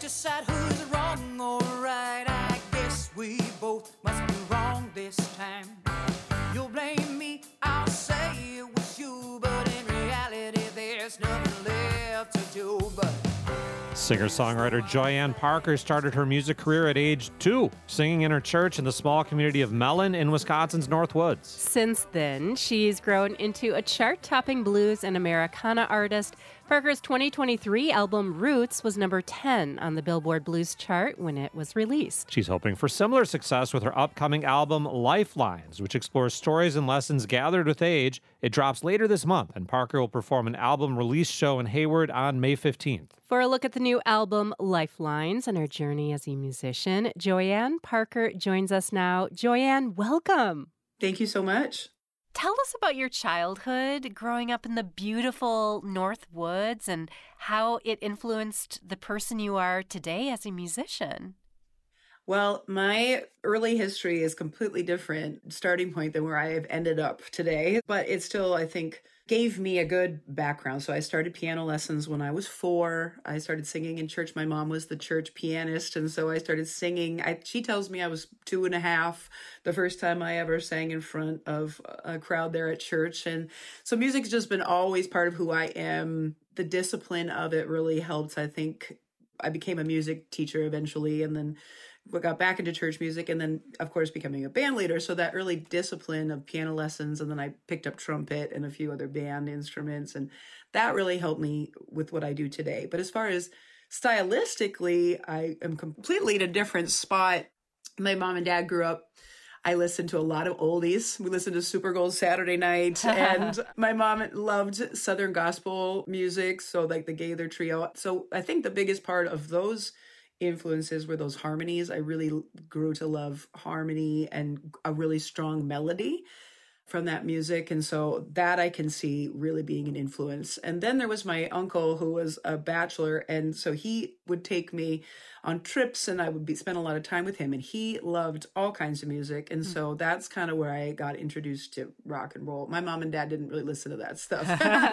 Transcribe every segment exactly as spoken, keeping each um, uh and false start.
decide who's wrong or right. I guess we both must be wrong this time. You'll blame me, I'll say it was you, but in reality there's nothing left to do but... Singer-songwriter Joyanne Parker started her music career at age two, singing in her church in the small community of Mellon in Wisconsin's Northwoods. Since then, she's grown into a chart-topping blues and Americana artist. Parker's twenty twenty-three album Roots was number ten on the Billboard Blues chart when it was released. She's hoping for similar success with her upcoming album Lifelines, which explores stories and lessons gathered with age. It drops later this month, and Parker will perform an album release show in Hayward on May fifteenth. For a look at the new album Lifelines and her journey as a musician, Joyanne Parker joins us now. Joyanne, welcome. Thank you so much. Tell us about your childhood, growing up in the beautiful North Woods, and how it influenced the person you are today as a musician. Well, my early history is completely different starting point than where I have ended up today, but it still, I think, gave me a good background. So I started piano lessons when I was four. I started singing in church. My mom was the church pianist, and so I started singing. I, she tells me I was two and a half the first time I ever sang in front of a crowd there at church. And so music's just been always part of who I am. The discipline of it really helped. I think I became a music teacher eventually, and then got back into church music, and then, of course, becoming a band leader. So that early discipline of piano lessons, and then I picked up trumpet and a few other band instruments, and that really helped me with what I do today. But as far as stylistically, I am completely in a different spot. My mom and dad grew up. I listened to a lot of oldies. We listened to Supergold Saturday night, and my mom loved Southern gospel music, so like the Gaither Trio. So I think the biggest part of those influences were those harmonies. I really grew to love harmony and a really strong melody from that music. And so that I can see really being an influence. And then there was my uncle who was a bachelor. And so he would take me on trips, and I would be spend a lot of time with him. And he loved all kinds of music. And so that's kind of where I got introduced to rock and roll. My mom and dad didn't really listen to that stuff.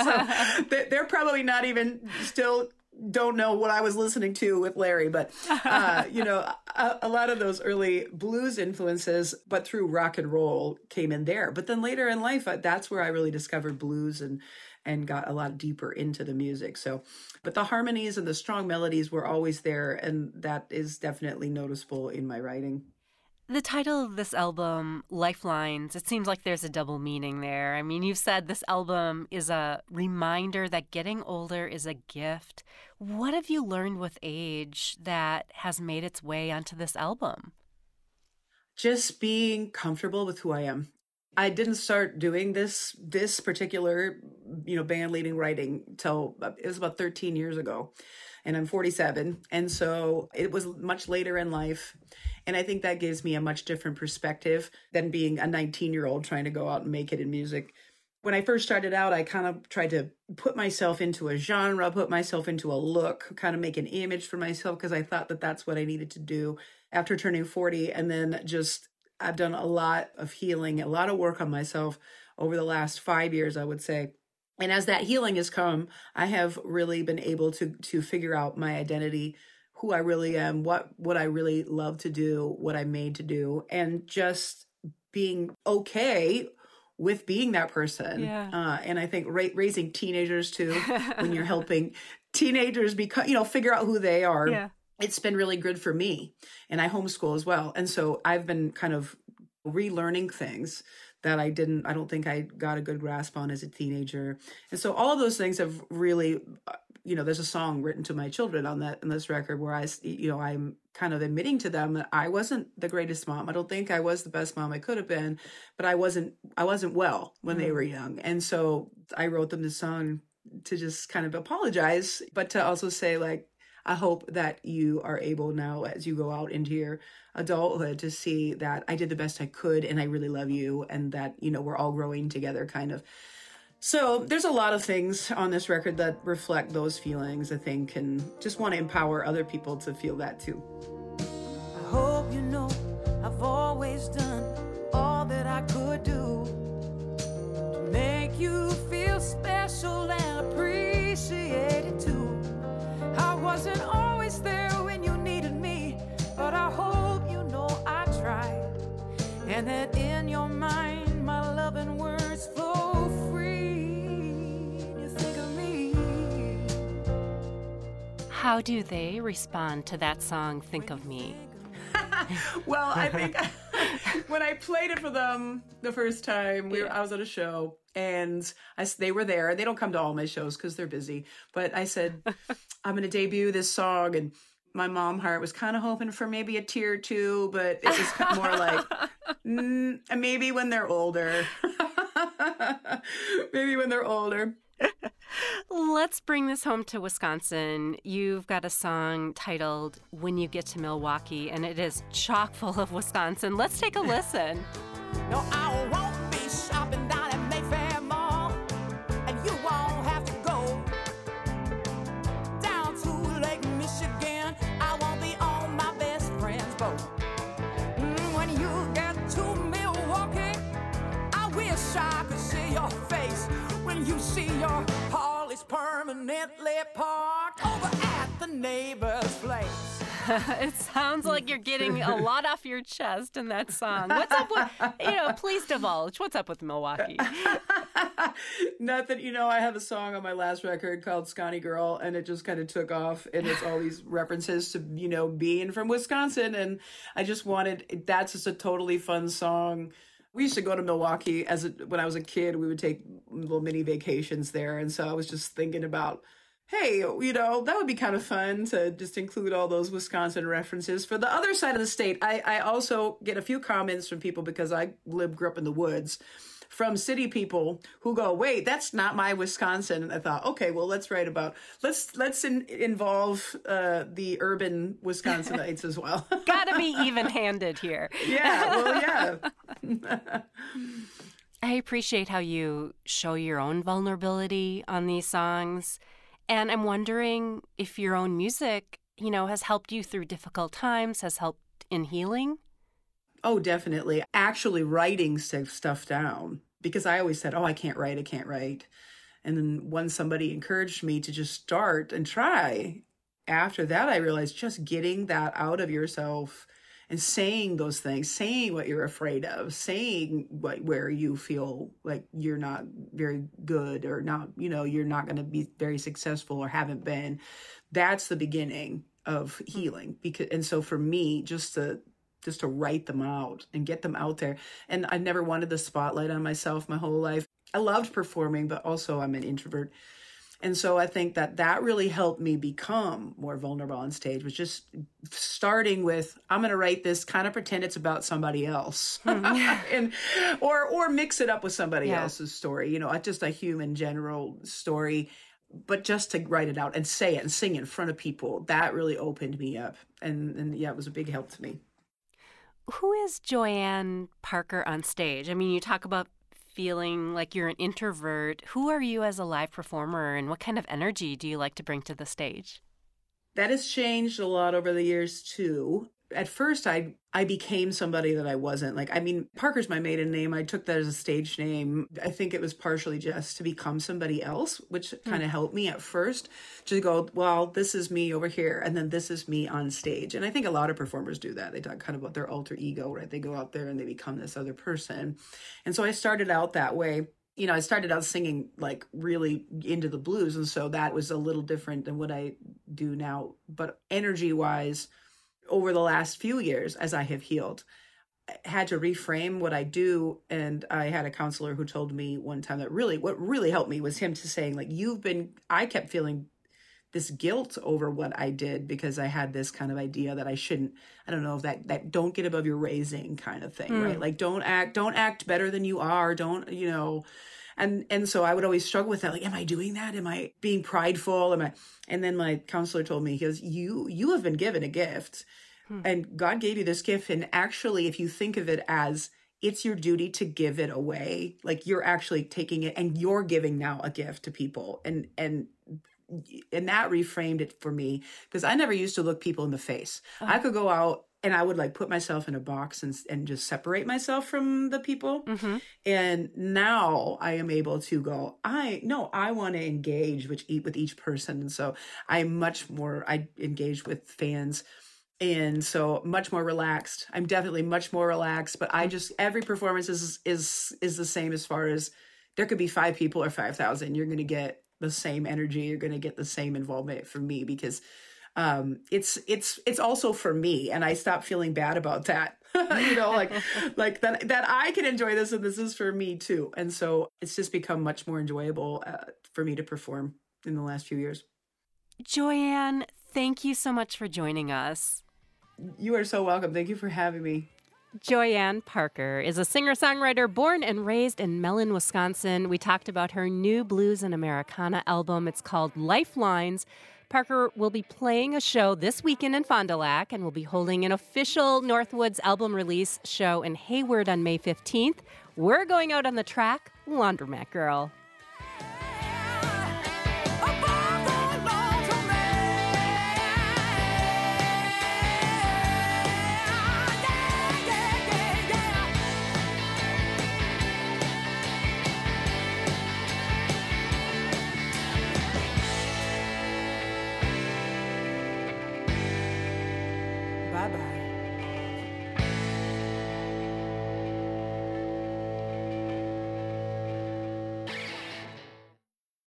So they're probably not even still don't know what I was listening to with Larry, but, uh, you know, a, a lot of those early blues influences, but through rock and roll came in there. But then later in life, that's where I really discovered blues and, and got a lot deeper into the music. So, but the harmonies and the strong melodies were always there. And that is definitely noticeable in my writing. The title of this album, Lifelines, it seems like there's a double meaning there. I mean, you've said this album is a reminder that getting older is a gift. What have you learned with age that has made its way onto this album? Just being comfortable with who I am. I didn't start doing this this particular, you know, band leading writing till it was about thirteen years ago. And I'm forty-seven. And so it was much later in life. And I think that gives me a much different perspective than being a nineteen-year-old trying to go out and make it in music. When I first started out, I kind of tried to put myself into a genre, put myself into a look, kind of make an image for myself, because I thought that that's what I needed to do after turning forty. And then just I've done a lot of healing, a lot of work on myself over the last five years, I would say. And as that healing has come, I have really been able to to figure out my identity, who I really am, what what I really love to do, what I'm made to do, and just being okay with being that person. Yeah. Uh, and I think ra- raising teenagers too, when you're helping teenagers become, you know, figure out who they are. Yeah. It's been really good for me. And I homeschool as well. And so I've been kind of relearning things that I didn't, I don't think I got a good grasp on as a teenager. And so all of those things have really, you know, there's a song written to my children on that, on this record where I, you know, I'm kind of admitting to them that I wasn't the greatest mom. I don't think I was the best mom I could have been, but I wasn't, I wasn't well when mm. they were young. And so I wrote them this song to just kind of apologize, but to also say, like, I hope that you are able now as you go out into your adulthood to see that I did the best I could and I really love you, and that, you know, we're all growing together kind of. So there's a lot of things on this record that reflect those feelings, I think, and just want to empower other people to feel that too. I hope you know I've always done all that I could do to make you feel special and appreciated too. I wasn't always there when you and that in your mind my loving words flow free. You think of me. How do they respond to that song, Think of Me? Well, I think when I played it for them the first time, we were, I was at a show, and I, they were there. They don't come to all my shows because they're busy. But I said, I'm going to debut this song, and my mom heart was kind of hoping for maybe a tear or two, but it was more like, mm, maybe when they're older. Maybe when they're older. Let's bring this home to Wisconsin. You've got a song titled When You Get to Milwaukee, and it is chock full of Wisconsin. Let's take a listen. No, I won't be shopping down at Mayfair Mall, and you won't have to go down to Lake Michigan. I won't be on my best friend's boat. Mm, when you get to Milwaukee, I wish I could see your face when you see your Harley's permanently parked over at the neighbor's place. It sounds like you're getting a lot off your chest in that song. What's up with, you know, please divulge. What's up with Milwaukee? Nothing. You know, I have a song on my last record called Scotty Girl, and it just kind of took off, and it's all these references to, you know, being from Wisconsin, and I just wanted, that's just a totally fun song. We used to go to Milwaukee as a, when I was a kid. We would take little mini vacations there, and so I was just thinking about, hey, you know, that would be kind of fun to just include all those Wisconsin references. For the other side of the state, I, I also get a few comments from people because I live, grew up in the woods, from city people who go, wait, that's not my Wisconsin. And I thought, okay, well, let's write about, let's let's in, involve uh, the urban Wisconsinites as well. Gotta be even-handed here. Yeah, well, yeah. I appreciate how you show your own vulnerability on these songs. And I'm wondering if your own music, you know, has helped you through difficult times, has helped in healing? Oh, definitely. Actually writing stuff down, because I always said, oh, I can't write, I can't write. And then once somebody encouraged me to just start and try, after that, I realized just getting that out of yourself and saying those things, saying what you're afraid of, saying what, where you feel like you're not very good or not, you know, you're not going to be very successful or haven't been. That's the beginning of healing. Because, and so for me, just to, just to write them out and get them out there. And I never wanted the spotlight on myself my whole life. I loved performing, but also I'm an introvert. And so I think that that really helped me become more vulnerable on stage, was just starting with, I'm going to write this, kind of pretend it's about somebody else, and or or mix it up with somebody yeah. else's story, you know, just a human general story, but just to write it out and say it and sing it in front of people. That really opened me up. And, and yeah, it was a big help to me. Who is Joanne Parker on stage? I mean, you talk about feeling like you're an introvert. Who are you as a live performer, and what kind of energy do you like to bring to the stage? That has changed a lot over the years too. At first, I I became somebody that I wasn't. Like, I mean, Parker's my maiden name. I took that as a stage name. I think it was partially just to become somebody else, which mm. kind of helped me at first to go, well, this is me over here, and then this is me on stage. And I think a lot of performers do that. They talk kind of about their alter ego, right? They go out there and they become this other person. And so I started out that way. You know, I started out singing like really into the blues. And so that was a little different than what I do now. But energy-wise, over the last few years, as I have healed, I had to reframe what I do. And I had a counselor who told me one time that really, what really helped me was him to saying, like, you've been, I kept feeling this guilt over what I did because I had this kind of idea that I shouldn't, I don't know, if that, that don't get above your raising kind of thing, mm. right? Like, don't act, don't act better than you are. Don't, you know, And and so I would always struggle with that. Like, am I doing that? Am I being prideful? Am I? And then my counselor told me, he goes, you, you have been given a gift hmm. and God gave you this gift. And actually, if you think of it as it's your duty to give it away, like you're actually taking it and you're giving now a gift to people. And, and, and that reframed it for me because I never used to look people in the face. Oh. I could go out and I would like put myself in a box and and just separate myself from the people. Mm-hmm. And now I am able to go, I, no, I want to engage with each, with each person. And so I'm much more, I engage with fans And so much more relaxed. I'm definitely much more relaxed, but I just, every performance is is is the same as far as there could be five people or five thousand. You're going to get the same energy. You're going to get the same involvement from me because um, it's it's it's also for me, and I stop feeling bad about that. you know, like like that that I can enjoy this, and this is for me too. And so it's just become much more enjoyable uh, for me to perform in the last few years. Joyanne, thank you so much for joining us. You are so welcome. Thank you for having me. Joyanne Parker is a singer-songwriter born and raised in Mellon, Wisconsin. We talked about her new blues and Americana album. It's called Lifelines. Parker will be playing a show this weekend in Fond du Lac and will be holding an official Northwoods album release show in Hayward on May fifteenth. We're going out on the track, Laundromat Girl. Bye-bye.